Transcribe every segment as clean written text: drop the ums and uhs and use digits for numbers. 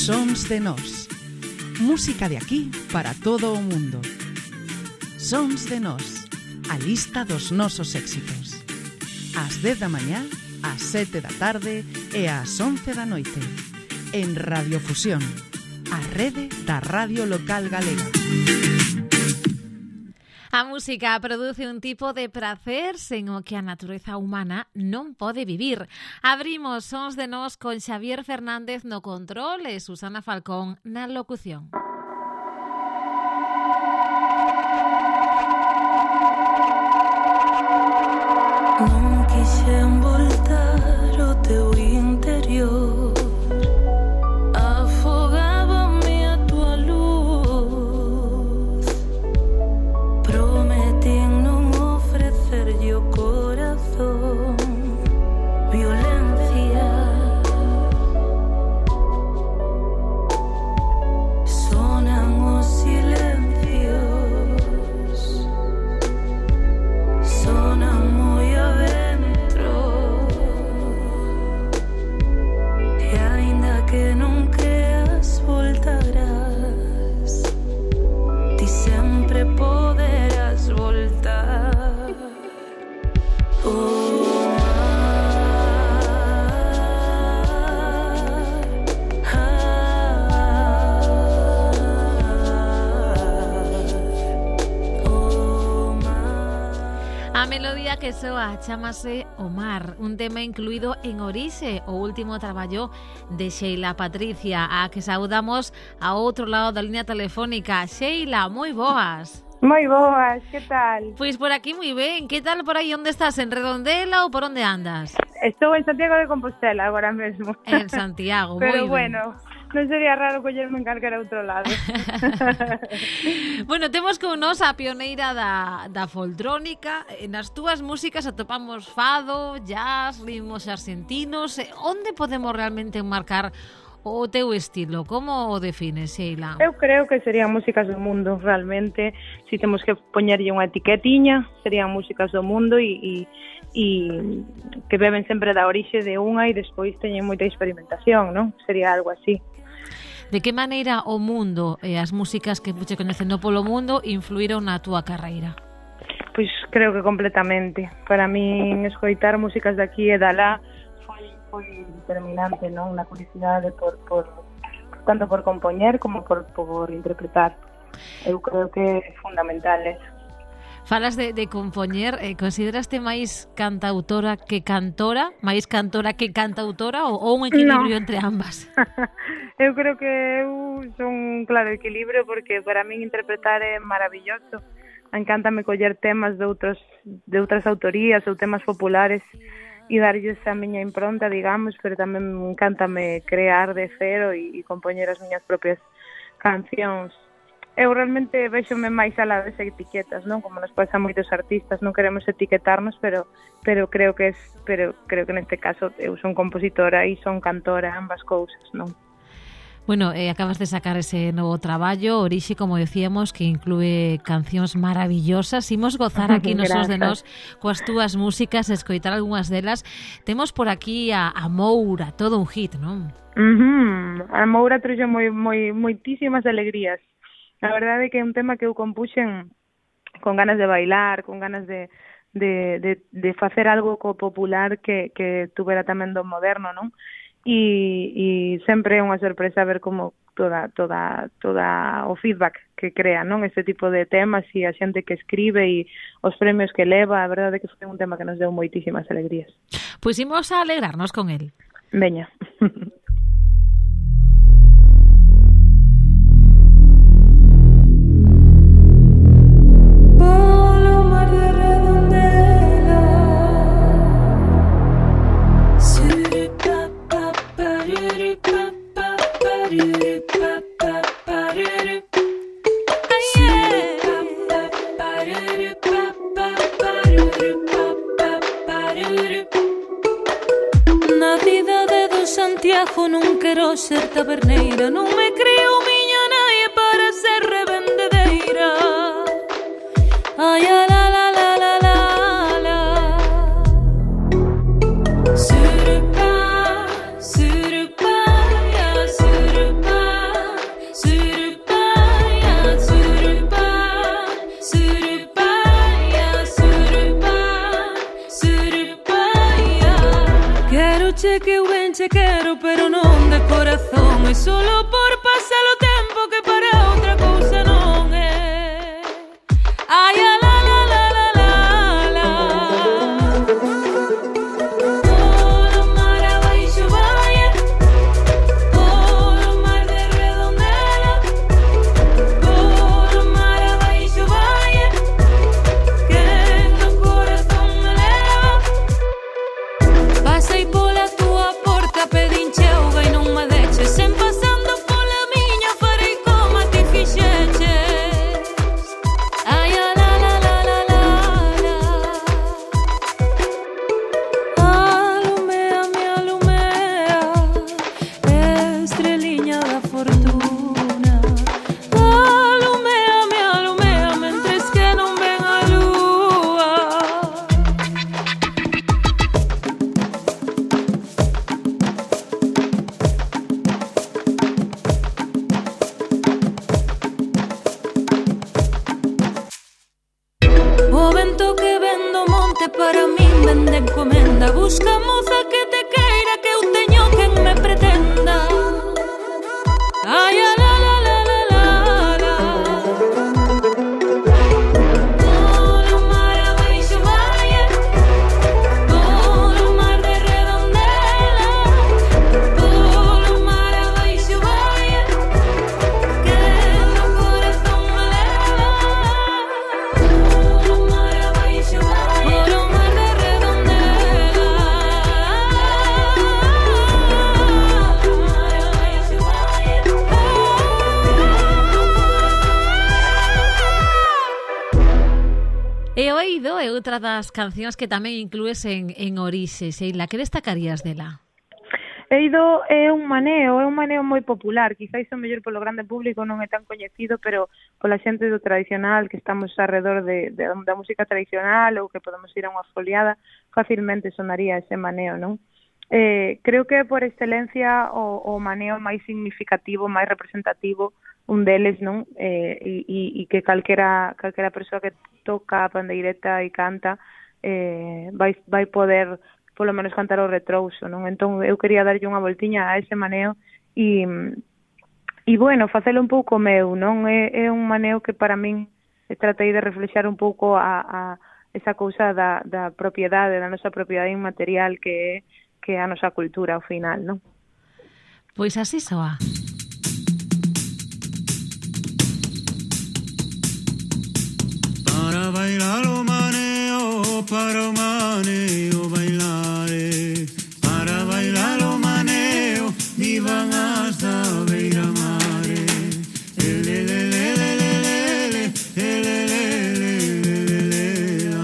Sons de Nós. Música de aquí para todo o mundo. Sons de Nós. A lista dos nosos éxitos. Ás 10 da mañá, ás 7 da tarde e ás 11 da noite. En Radiofusión, a rede da radio local galega. A música produce un tipo de prazer sen o que a natureza humana non pode vivir. Abrimos Sons de Nós con Xavier Fernández no control e Susana Falcón na locución. Non quixen voltar ao teu interior, afogábame a tua luz, prometín non ofrecerlle o corazón violencia. Sonan os silencios, sonan moi adentro, e aínda que non creas voltarás, ti sempre poderás voltar. O A melodía que soa chámase O Mar, un tema incluído en Orixe, o último traballo de Sheila Patricia, a que saudamos a outro lado da línea telefónica. Sheila, moi boas. Moi boas, que tal? Pois por aquí moi ben. Que tal por aí? Onde estás? En Redondela ou por onde andas? Estou en Santiago de Compostela agora mesmo. En Santiago, moi ben. Pero bueno, non sería raro collerme en calquera outro lado. Bueno, temos con nos a pioneira da foltrónica. Nas túas músicas atopamos fado, jazz, ritmos argentinos. Onde podemos realmente enmarcar o teu estilo? Como o defines, Sheila? Eu creo que serían músicas do mundo, realmente. Si temos que poñerlle unha etiquetiña, serían músicas do mundo e que beben sempre da orixe de unha e despois teñen moita experimentación, non? Sería algo así. De que maneira o mundo e as músicas que fuche coñecendo polo mundo influíron na túa carreira? Pois creo que completamente. Para min escoitar músicas de aquí e de alá foi determinante, non? Na curiosidade tanto por compoñer como por interpretar. Eu creo que é fundamental eso. Falas de compoñer, consideraste máis cantautora que cantora? Máis cantora que cantautora ou un equilibrio entre ambas? Eu creo que eu son claro equilibrio porque para min interpretar é maravilloso. Encántame coller temas de outras autorías ou temas populares e darlles a miña impronta, digamos, pero tamén encántame crear de cero e compoñer as miñas propias cancións. Eu realmente véxome máis alá das etiquetas, non? Como nos pasa a moitos artistas, non queremos etiquetarnos, pero creo que neste caso eu son compositora e son cantora, ambas cousas, non? Bueno, acabas de sacar ese novo traballo, Orixe, como decíamos, que inclúe cancións maravillosas. Imos gozar aquí nos Sons de Nós coas túas músicas, escoitar algunhas delas. Temos por aquí a Moura, todo un hit, non? A Moura trouxe moitísimas alegrías. A verdade é que é un tema que eu compuxen con ganas de bailar, con ganas de facer algo popular que tuvera tamén do moderno, non? E sempre é unha sorpresa ver como toda o feedback que crea, non? Este tipo de temas e a xente que escribe e os premios que leva, a verdade é que foi un tema que nos deu moitísimas alegrías. Pois imos a alegrarnos con el. Veña. Na cidade do Santiago non quero ser taberneira, non me creo miña nai para ser revendedeira. Ai, la la la la la la. Surupa, surupa, ya surupa. che quero, pero non de corazón. É solo por pasar o tempo que para outra cousa non é. Ai, a la la la la la la. Polo mar abaixo vai, polo mar de Redondela, polo mar abaixo vai, que no corazón me leva. Pasei pola tua porta, pedín cheuga e non me deches, en pasando pola miña farei como ti fixeches. Ai, a la la la la la la. Alumea, me alumea, estreliña da fortuna. Alumea, me alumea, mentres que non ven a lúa. O vento que vendo monte para min vende encomenda. Busca moza que te queira, que eu teño quen me pretenda. Ai, a la la la la la la. Polo mar abaixo vai, polo mar de Redondela, polo mar abaixo vai, que no corazón me leva. Polo mar abaixo vai, polo mar de Redondela, polo mar abaixo vai. E Oído é outra das cancións que tamén inclues en Orixe. Sheila, que destacarías dela? Eido é un maneo moi popular, quizáis o mellor polo grande público non é tan coñecido, pero pola xente do tradicional que estamos alrededor da música tradicional ou que podemos ir a unha foliada, facilmente sonaría ese maneo, non? Creo que por excelencia o maneo máis significativo, máis representativo, un deles, non? E que calquera persoa que toca a pandeireta e canta vai poder polo menos cantar o retrouso, non? Entón eu quería darlle unha voltiña a ese maneo e bueno, facelo un pouco meu, non? É un maneo que para min tratei de reflexar un pouco a esa cousa da propiedade, da nosa propiedade inmaterial que é a nosa cultura ao final, non? Pois así soa. Para bailar o maneo, para o maneo bailare. Para bailar o maneo, vivan hasta beira mare. Elelelelelelele, elelelelelele.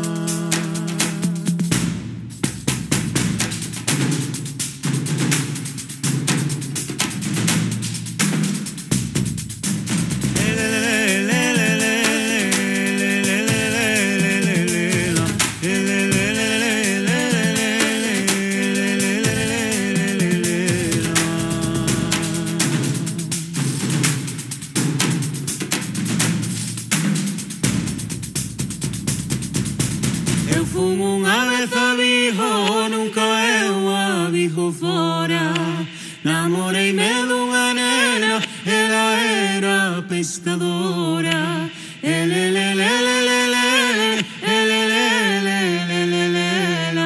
Eu fumo unha vez a Vigo, nunca eu a Vigo fora. Namoreime dunha nena, ela era pescadora. Elelelelelele, elelelelelele.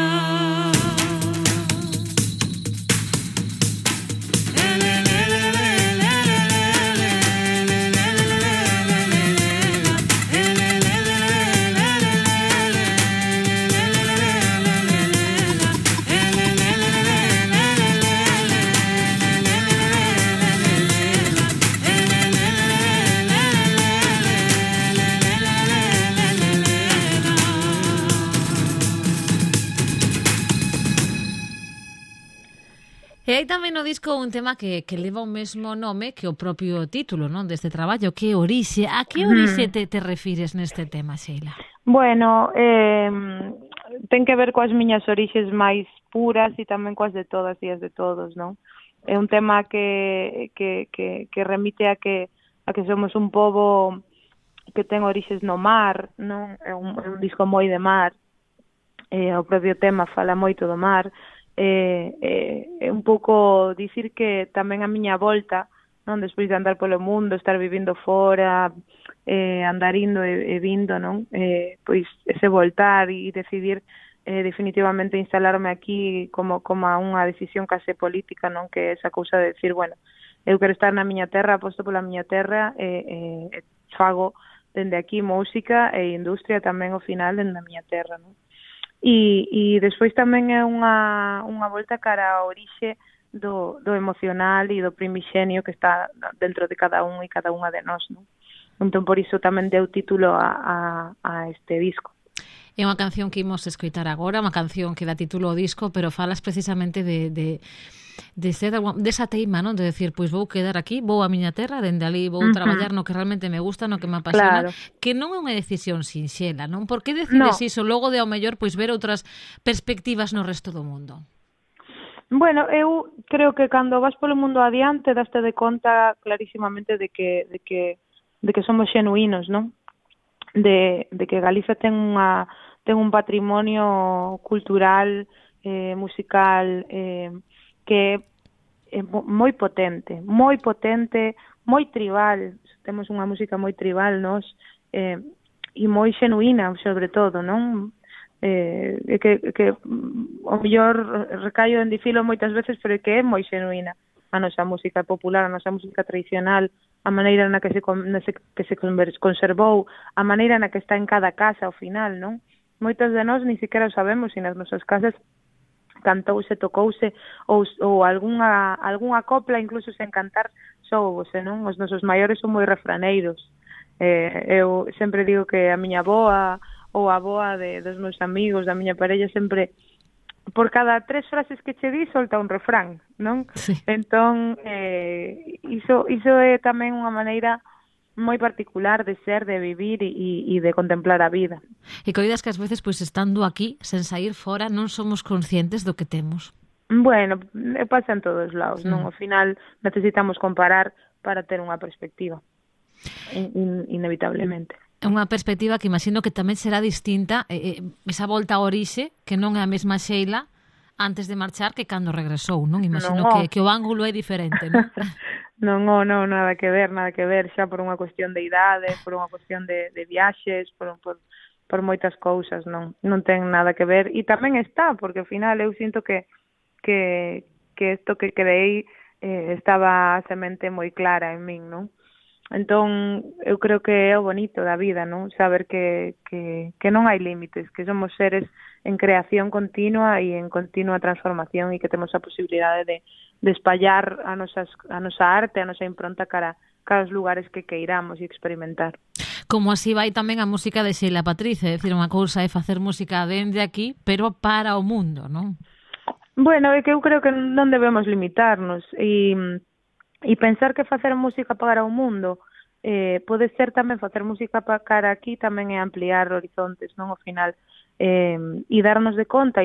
E hai tamén no disco un tema que leva o mesmo nome que o propio título, non, deste traballo, que é Orixe. A que orixe te refires neste tema, Sheila? Bueno, ten que ver coas miñas orixes máis puras e tamén coas de todas e as de todos, non? É un tema que remite a que somos un pobo que ten orixes no mar, non? É un disco moi de mar, o propio tema fala moito do mar, un pouco dicir que tamén a miña volta, non, despois de andar polo mundo, estar vivindo fora, andar indo e vindo, non, pois ese voltar e decidir definitivamente instalarme aquí como unha decisión case política, non, que esa cousa de decir, bueno, eu quero estar na miña terra, aposto pola miña terra, fago dende aquí música e industria tamén ao final dende a miña terra, non? E despois tamén é unha volta cara a orixe do emocional e do primixenio que está dentro de cada un e cada unha de nós, non? Entón, por iso tamén deu título a este disco. É unha canción que imos escoitar agora, unha canción que dá título ao disco, pero falas precisamente de ser desa teima, non? De decir, pois vou quedar aquí, vou a miña terra, dende ali vou traballar no que realmente me gusta, no que me apasiona, que non é unha decisión sinxela, non? Por que decides iso logo de ao mellor pois ver outras perspectivas no resto do mundo? Bueno, eu creo que cando vas polo mundo adiante daste de conta clarísimamente de que somos xenuínos, non? De que Galicia ten un patrimonio cultural, musical, que é moi potente, moi tribal. Temos unha música moi tribal, nós, e moi xenuína, sobre todo, non? Que o mellor recaio en dicilo moitas veces, pero que é moi xenuína a nosa música popular, a nosa música tradicional, a maneira na que se conservou, a maneira na que está en cada casa ao final, non? Moitos de nós ni siquiera o sabemos, e nas nosas casas cantouse, tocouse, ou algunha copla, incluso sen cantar, soubose, non? Os nosos maiores son moi refraneiros. Eu sempre digo que a miña avoa ou a avoa dos meus amigos, da miña parella, sempre, por cada 3 frases que che di, solta un refrán, non? Sí. Entón, iso é tamén unha maneira moi particular de ser, de vivir e de contemplar a vida. E coidas que ás veces, pois, estando aquí, sen sair fora, non somos conscientes do que temos. Bueno, pasa en todos lados, non? Ao final necesitamos comparar para ter unha perspectiva, inevitablemente. É unha perspectiva que imagino que tamén será distinta, esa volta a orixe, que non é a mesma Sheila antes de marchar que cando regresou, non? Imagino que o ángulo é diferente, non? Non, nada que ver, xa por unha cuestión de idade, por unha cuestión de viaxes, por moitas cousas, non ten nada que ver, e tamén está, porque ao final eu sinto que isto que creei estaba a semente moi clara en min, non? Entón, eu creo que é o bonito da vida, non? Saber que non hai límites, que somos seres en creación continua e en continua transformación e que temos a posibilidade de espallar a nosa arte, a nosa impronta cara aos lugares que queiramos e experimentar. Como así vai tamén a música de Sheila Patricia, é dicir, unha cousa é facer música dende aquí, pero para o mundo, non? Bueno, é que eu creo que non debemos limitarnos e pensar que facer música para o mundo pode ser tamén facer música para aquí, tamén é ampliar horizontes, non? Ao final, e darnos de conta e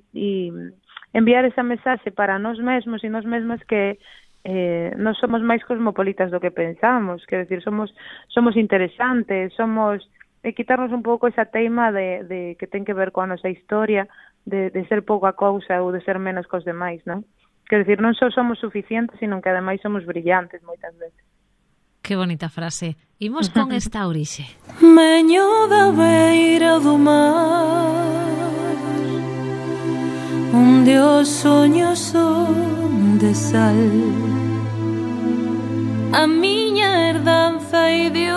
enviar esa mensaxe para nós mesmos e nós mesmas que nós somos máis cosmopolitas do que pensamos, quer decir, somos interesantes, quitarnos un pouco esa teima de que ten que ver coa nosa historia, de ser pouca cousa ou de ser menos cos demais, non? Quer decir, non só somos suficientes, sino que ademais somos brillantes moitas veces. Que bonita frase. Imos con esta orixe. Meño da beira do mar, onde os soños son de sal, a miña herdanza e de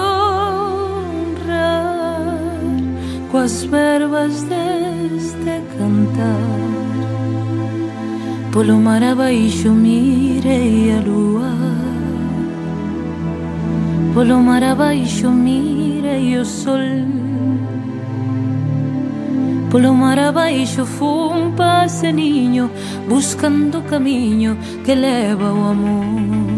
honrar, coas verbas deste cantar. Polo mar abaixo mirei a lua, polo mar abaixo mirei o sol, polo mar abaixo fun paseniño buscando o camiño que leva o amor.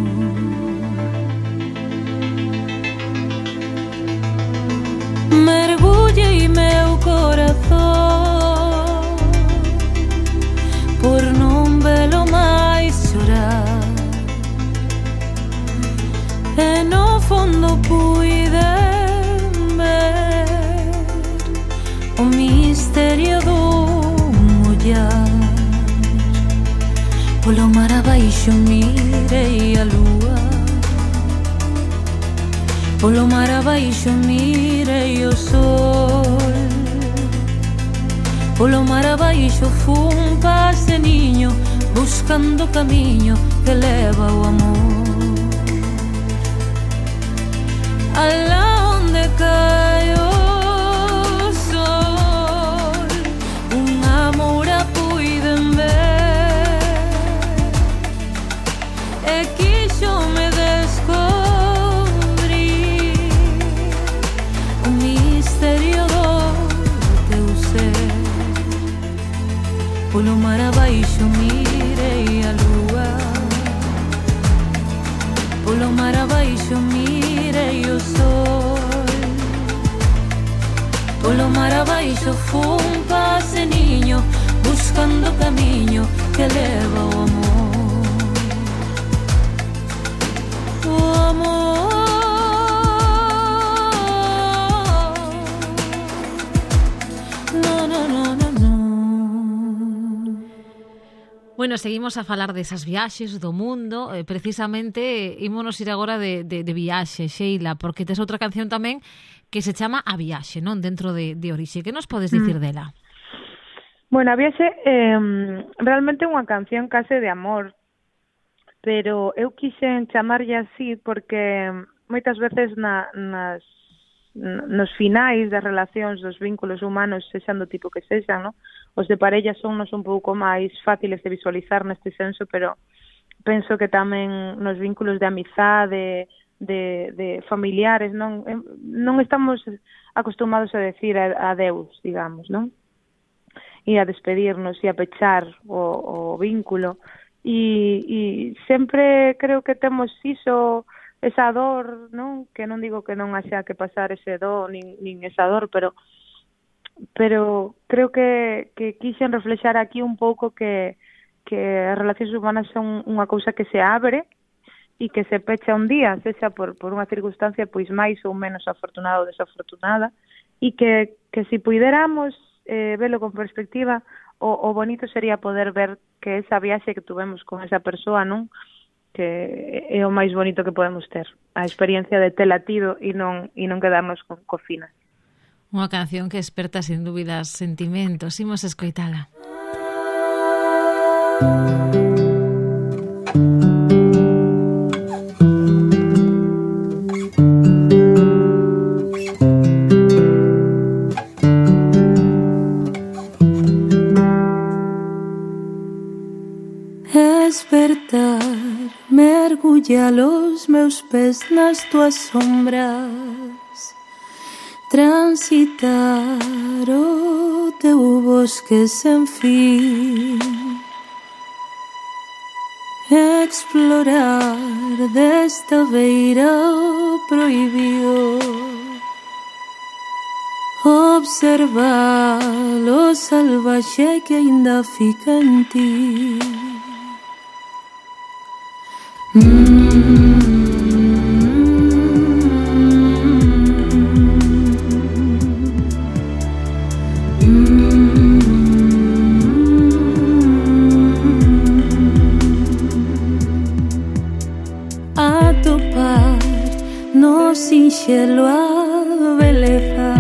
Mergullei meu corazón por non velo máis chorar, e no fondo puiden ver o misterio dun ollar. polo mar abaixo mirei a lúa, polo mar abaixo mirei o sol, polo mar abaixo fun paseniño buscando camiño que leva o amor. Alá onde cae o sol, unha moura puiden ver, e quixome descubrir o misterio do teu ser. Polo mar abaixo mirei a lúa, polo mar abaixo mirei o sol, polo mar abaixo fun paseniño buscando camiño que leva o amor. O amor. No, no, no, no, no. Bueno, seguimos a falar desas viaxes do mundo, precisamente ímonos ir agora de viaxe, Sheila, porque tes outra canción tamén que se chama A Viaxe, non? Dentro de Orixe. Que nos podes dicir dela? Bueno, A Viaxe realmente é unha canción case de amor, pero eu quixen chamarlle así porque moitas veces nos finais das relacións, dos vínculos humanos, sexan do tipo que sexan, non? Os de parella sonnos un pouco máis fáciles de visualizar neste senso, pero penso que tamén nos vínculos de amizade, de familiares, non estamos acostumados a decir adeus, digamos, non? E a despedirnos e a pechar o vínculo. E sempre creo que temos iso, esa dor, non? Que non digo que non haxa que pasar ese dor, nin esa dor, pero creo que quixen reflexar aquí un pouco que as relacións humanas son unha cousa que se abre e que se pecha un día, sexa por unha circunstancia pois máis ou menos afortunada ou desafortunada, e que si puidéramos velo con perspectiva, o bonito sería poder ver que esa viaxe que tuvemos con esa persoa, non? Que é o máis bonito que podemos ter, a experiencia de ter latido e non quedarnos con cocinas. Unha canción que esperta sin dúbidas sentimentos. Imos escoitala. Despertar, mergullar los meus pés nas tuas sombras, transitar o teu bosque sen fin, explorar desta beira prohibido, observar o salvaxe que ainda fica en ti. Atopar no sinxelo a beleza,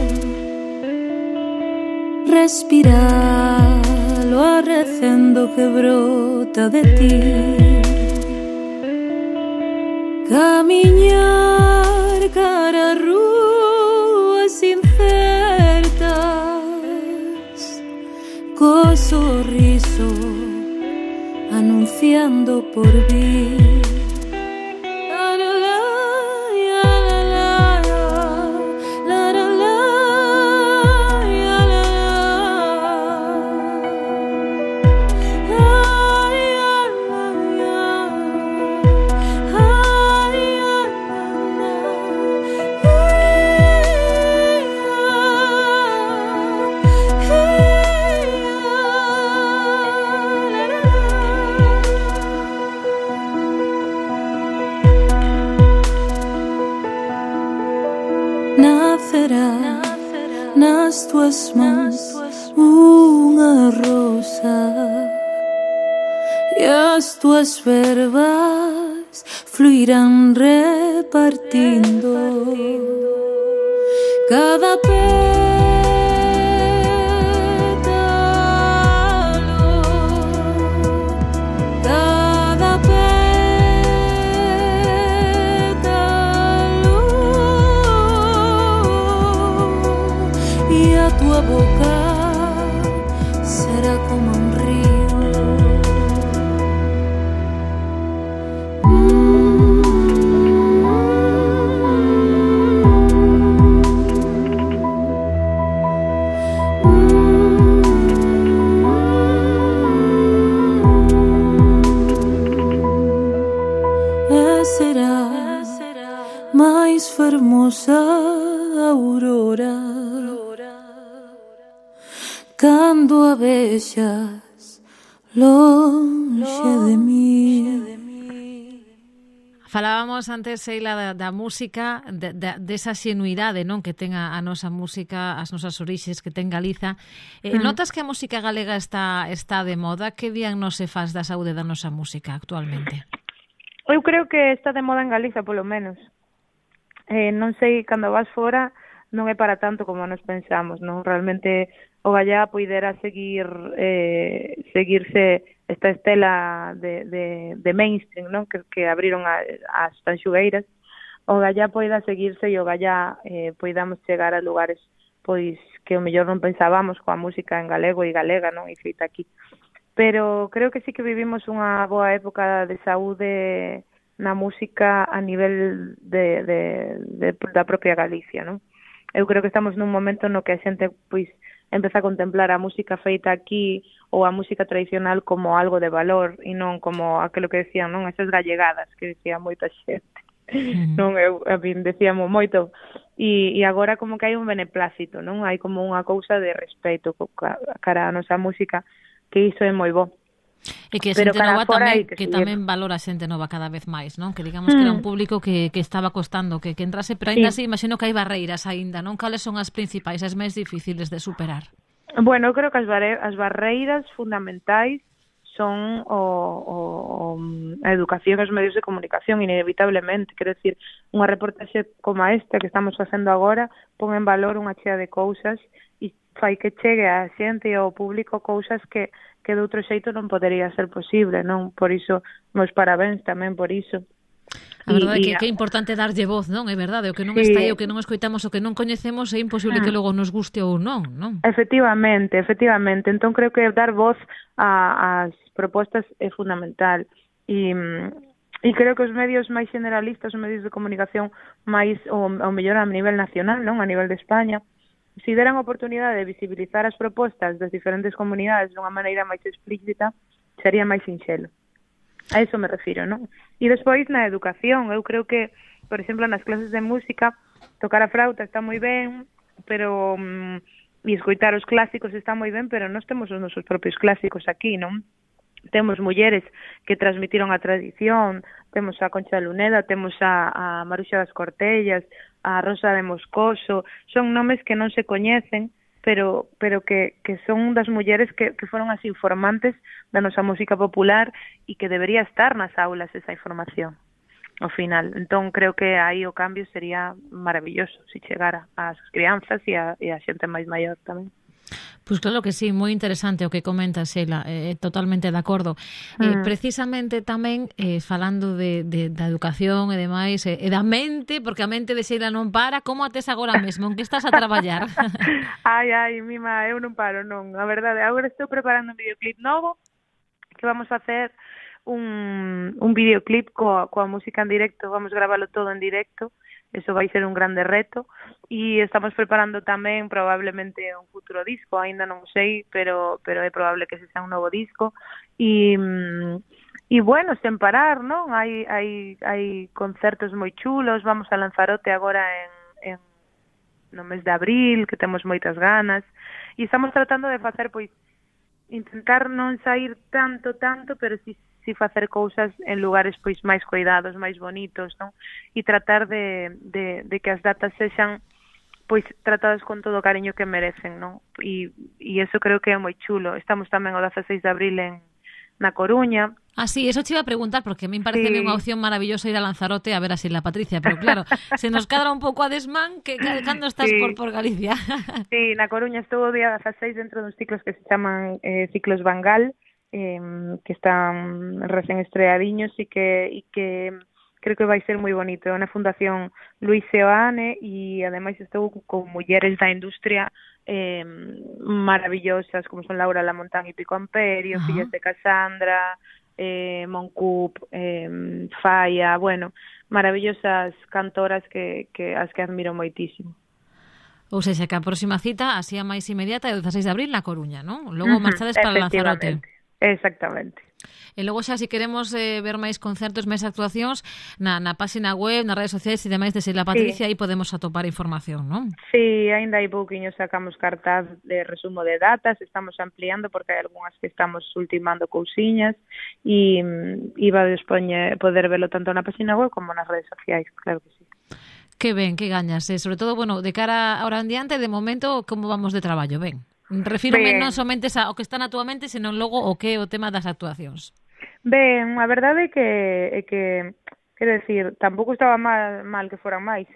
respirar o arrecendo que brota de ti, camiñar cara a ruas incertas, co sorriso anunciando por vir. Nas tuas mãos unha rosa e as tuas verbas fluirán repartindo cada tua boca será como un río. Será máis fermosa aurora cando a vexas lonxe de mí. Falábamos antes, Sheila, da música, desa xenuidade, non, que ten a nosa música, as nosas orixes, que ten Galiza. Notas que a música galega está de moda? Que diagnose faz da saúde da nosa música actualmente? Eu creo que está de moda en Galiza, polo menos. Non sei, cando vas fora, non é para tanto como nos pensamos, non? Realmente o gallá poidera seguirse esta estela de mainstream, non? Que abriron as tanxugueiras. O gallá poida seguirse e o gallá poidamos chegar a lugares pois que o mellor non pensábamos coa música en galego e galega, non? E feita aquí. Pero creo que sí que vivimos unha boa época de saúde na música a nivel da propia Galicia, non? Eu creo que estamos nun momento no que a xente pois empeza a contemplar a música feita aquí ou a música tradicional como algo de valor e non como aquilo que decían, non, esas gallegadas que decía moita xente. Non, eu a min decíamos moito e agora como que hai un beneplácito, non? Hai como unha cousa de respeto cara a nosa música, que iso é moi bo. E que a xente nova tamén valora a xente nova cada vez máis, non? Que digamos que era un público que estaba costando que entrase, pero ainda así, imagino que hai barreiras ainda, non? Cales son as principais, as máis difíciles de superar? Bueno, eu creo que as barreiras fundamentais son a educación e os medios de comunicación, inevitablemente. Quero decir, unha reportaxe como esta que estamos facendo agora pon en valor unha chea de cousas e fai que chegue a xente e ao público cousas que de outro xeito non podería ser posible, non? Por iso, meus parabéns tamén por iso. A verdade é que é importante darlle voz, non? É verdade, o que non está aí, o que non escoitamos, o que non coñecemos, é imposible que logo nos guste ou non, non? Efectivamente. Entón creo que dar voz ás propostas é fundamental. E creo que os medios máis generalistas, os medios de comunicación máis, ou mellor a nivel nacional, non? A nivel de España, se deran a oportunidade de visibilizar as propostas das diferentes comunidades dunha maneira máis explícita, sería máis sinxelo. A eso me refiro, non? E despois na educación, eu creo que, por exemplo, nas clases de música, tocar a flauta está moi ben, pero e escoitar os clásicos está moi ben, pero nós temos os nosos propios clásicos aquí, non? Temos mulleres que transmitiron a tradición, temos a Concha de Luneda, temos a Maruxa das Cortellas, a Rosa de Moscoso, son nomes que non se coñecen, pero que son das mulleres que foron as informantes da nosa música popular e que debería estar nas aulas esa información ao final. Entón creo que aí o cambio sería maravilloso se chegara ás crianzas e a xente máis maior tamén. Pois claro que sí, moi interesante o que comenta, Sheila, totalmente de acordo. Precisamente tamén, falando da educación e demais, e da mente, porque a mente de Sheila non para, como a tes agora mesmo? En que estás a traballar? Ai, mima, eu non paro, non. A verdade, agora estou preparando un videoclip novo, que vamos a hacer un videoclip coa música en directo, vamos graválo todo en directo, eso vai ser un grande reto, e estamos preparando tamén probablemente un futuro disco, aínda non sei, pero é probable que se sea un novo disco, e bueno, sen parar, non? Hai concertos moi chulos, vamos a Lanzarote agora no mes de abril, que temos moitas ganas, e estamos tratando de facer, pois, intentar non sair tanto, pero si facer cousas en lugares pois máis cuidados, máis bonitos, non? E tratar de que as datas sexan pois tratadas con todo o cariño que merecen, non? E eso creo que é moi chulo. Estamos tamén o 16 de abril na Coruña. Ah, sí, eso te iba a preguntar, porque a mí me parece unha opción maravillosa ir a Lanzarote a ver así la Patricia, pero claro, se nos cadra un pouco a desmán, que cando estás por Galicia? Sí, na Coruña estou o día 16 dentro duns ciclos que se chaman ciclos Bangal, que están recén estreadiños e que creo que vai ser moi bonito. É unha fundación Luis Seoane e ademais estou con mulleres da industria maravillosas, como son Laura Lamontán e Pico Amperio, fillas de Cassandra, Moncup, Falla, bueno, maravillosas cantoras que as que admiro moitísimo. Ou seja, que a próxima cita, así a máis inmediata, é o 16 de abril na Coruña, non? Logo marchades para Lanzarote. Exactamente. E logo xa, se queremos ver máis concertos, máis actuacións, na página web, nas redes sociais e demais de Sheila Patricia, aí podemos atopar información, non? Sí, ainda hai pouquiño sacamos cartaz de resumo de datas, estamos ampliando porque hai algunhas que estamos ultimando cousiñas e vades poder velo tanto na página web como nas redes sociais, claro que sí. Que ben, que gañas, sobre todo, bueno, de cara ahora en diante, de momento, como vamos de traballo, ben? Refírome non somente ao que está na túa mente, senón logo o que é o tema das actuacións. Ben, a verdade é que quero decir, tampouco estaba mal que foran máis,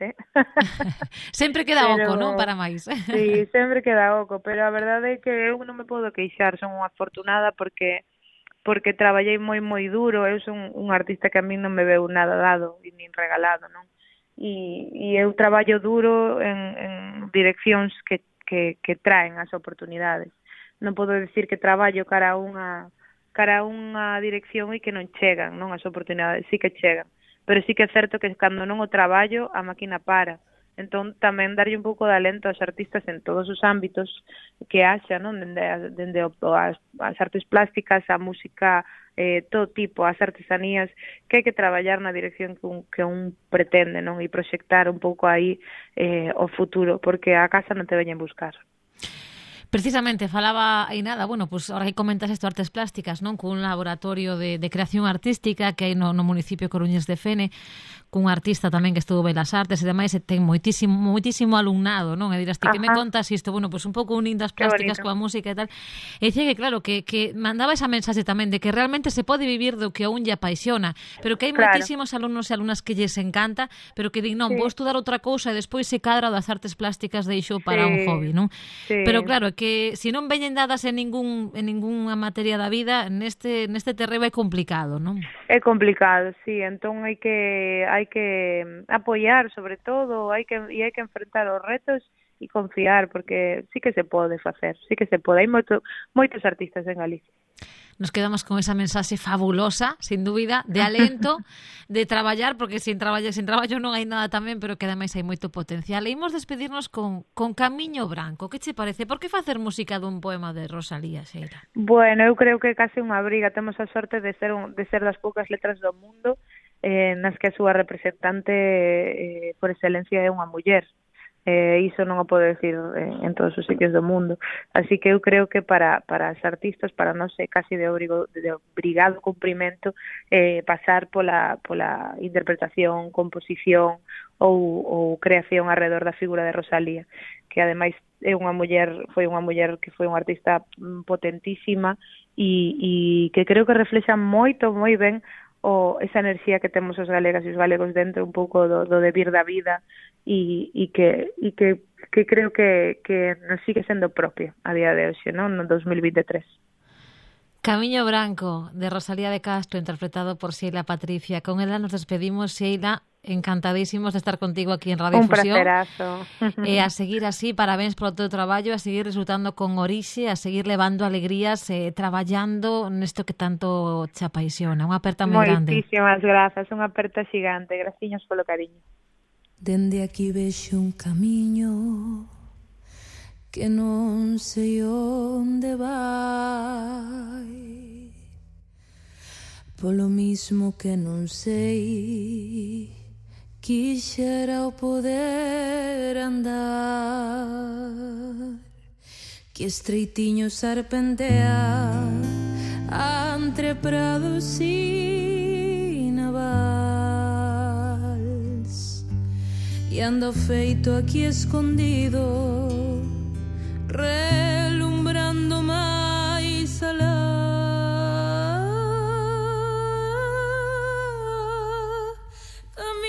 Sempre queda oco, non, para máis. Sí, sempre queda oco, pero a verdade é que eu non me podo queixar, son unha afortunada porque traballei moi duro, eu son un artista que a min non me veu nada dado e nin regalado, non? E eu traballo duro en direccións que traen as oportunidades. Non podo dicir que traballo cara a unha dirección e que non chegan, non, as oportunidades, sí que chegan. Pero sí que é certo que cando non o traballo, a máquina para. Entón, tamén darlle un pouco de alento aos artistas en todos os ámbitos que haxa, non? Dende as artes plásticas, a música, todo tipo, as artesanías, que hai que traballar na dirección que un pretende, non? E proxectar un pouco aí o futuro, porque a casa non te veñen buscar. Precisamente, falaba aí nada, bueno, pues ahora que comentas isto, artes plásticas, non? Cun laboratorio de creación artística que hai no municipio coruñés de Fene, cun artista tamén que estuvo Belas Artes e demais, e ten moitísimo alumnado, non? E dirás, ti, que me contas isto? Bueno, pues un pouco unindo as plásticas coa música e tal. E dicía que, claro, que mandaba esa mensaxe tamén de que realmente se pode vivir do que a un lle apaixona, pero que hai moitísimos alumnos e alumnas que lles encanta, pero que din, non, vou estudar outra cousa e despois se cadra das artes plásticas deixo para un hobby, non? Pero claro, que se non veñen dadas en ningunha materia da vida, neste terreo é complicado, non? É complicado, sí, entón hai que apoiar, sobre todo, hai que enfrentar os retos e confiar, porque sí que se pode facer, sí que se pode. Hai moitos artistas en Galicia. Nos quedamos con esa mensaxe fabulosa, sin dúbida, de alento, de traballar, porque sin traballo non hai nada tamén, pero que ademais hai moito potencial. E imos despedirnos con Camiño Branco. Que che parece? Por que facer música dun poema de Rosalía, Sheila? Bueno, eu creo que case unha briga. Temos a sorte de ser das poucas letras do mundo nas que a súa representante por excelencia é unha muller. Iso non o podo decir en todos os sitios do mundo, así que eu creo que para as artistas, para nós é casi de obrigado cumprimento pasar pola interpretación, composición ou creación alrededor da figura de Rosalía, que ademais foi unha muller que foi unha artista potentísima e que creo que reflexa moi ben esa enerxía que temos os galegas e os galegos dentro, un pouco do devir da vida e que creo que nos sigue sendo propia a día de hoxe, non? No 2023. Camiño Branco, de Rosalía de Castro, interpretado por Sheila Patricia. Con ela nos despedimos, Sheila, encantadísimos de estar contigo aquí en Radio Fusión. Un placerazo. A seguir así, parabéns polo teu traballo, a seguir resultando con orixe, a seguir levando alegrías, traballando nesto que tanto te apaixona. Unha aperta moi grande. Moitísimas grazas, unha aperta xigante. Graciños polo cariño. Dende aquí vexo un camiño que non sei onde vai, polo mismo que non sei, quixera o poder andar, que estreitiño serpentea entre prados e navals, e ando feito aquí escondido, relumbrando máis alá.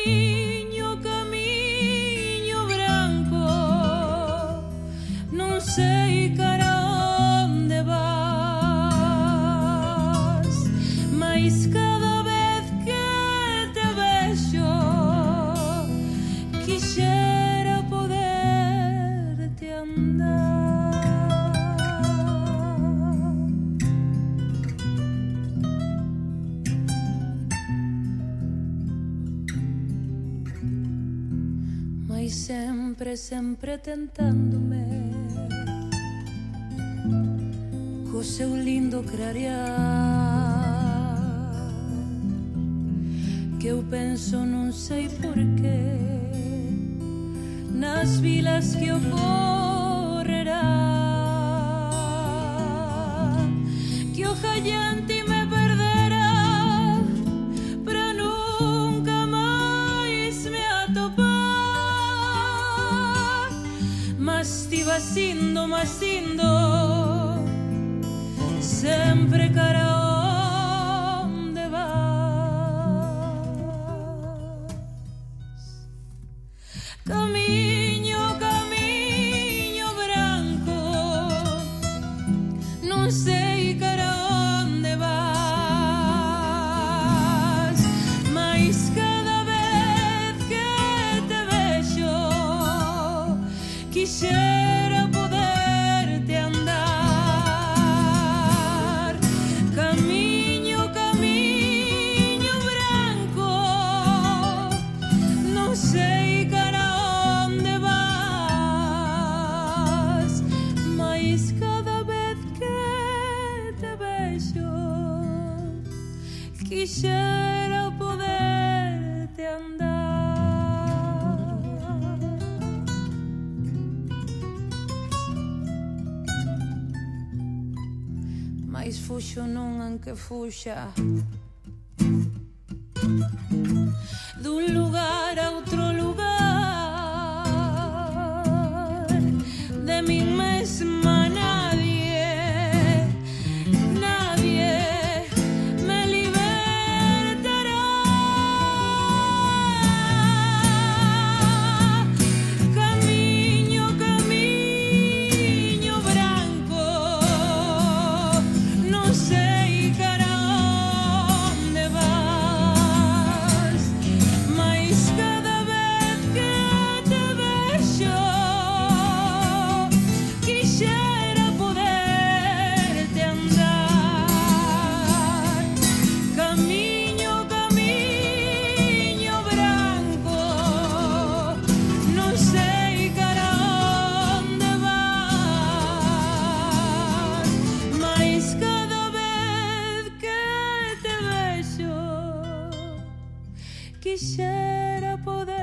camiño branco, non sei cara onde vas, mais cada vez que te vexo quixera poderte andar. Mais sempre, sempre tentándome co seu lindo clarear, que eu penso non sei porqué nas vilas que ocorrerá, que o jallante me perderá para nunca máis me atopar, mas ti vas indo sempre cara onde vas. Camiño branco, non sei cara onde vas, mais cada vez que te vexo quixera poderte andar. Camiño branco, non sei cara onde vas, mais cada vez que te vexo quixera poderte andar. Mais fuxo non anque fuxa dun lugar a outro lugar, de min mesma nadie me libertará. Camiño branco, non sei cara onde vas, mais cada vez que te vexo quixera poderte andar. Camiño branco, non sei cara onde vas, mais cada vez que te vexo quixera poder